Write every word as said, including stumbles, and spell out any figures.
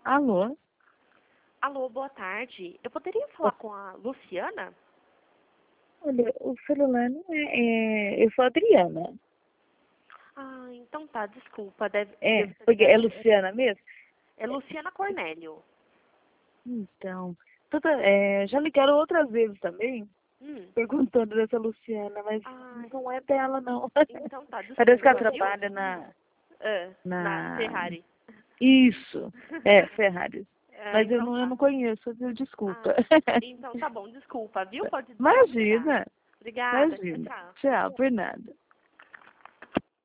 Alô? Alô, boa tarde. Eu poderia falar com a Luciana? Olha, o celular não é, é... Eu sou a Adriana. Ah, então tá, desculpa. Deve, É, devo ter porque é ligado. Luciana mesmo? É Luciana Cornélio. Então, toda, é, já ligaram outras vezes também, Hum. perguntando dessa Luciana, mas Ah, não é dela, não. então tá, Parece que ela desculpa, viu? trabalha na... Ah, na na... Ferrari. Isso, é, Ferrari. Ah, Mas eu então não, eu tá. não conheço, viu? Desculpa. Ah, então tá bom, desculpa, viu? Pode, pode deixar. Imagina, Obrigada, tchau, imagina. tchau. Tchau, por nada.